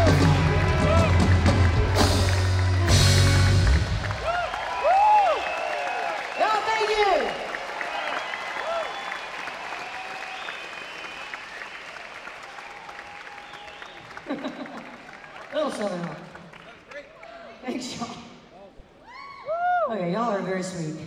Little Southern Rock. Thanks, y'all. Okay, y'all are very sweet.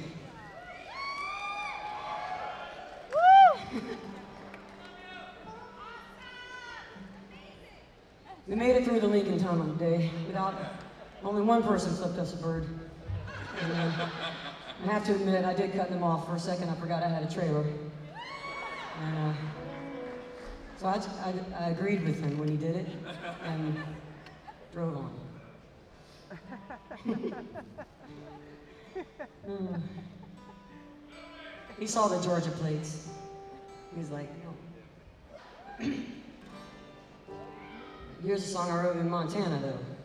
We made it through the Lincoln Tunnel today without only one person flipped us a bird. And, I have to admit, I did cut them off for a second. I forgot I had a trailer. And, so I agreed with him when he did it and drove on. He saw the Georgia plates. He was like, no. Here's a song I wrote in Montana, though.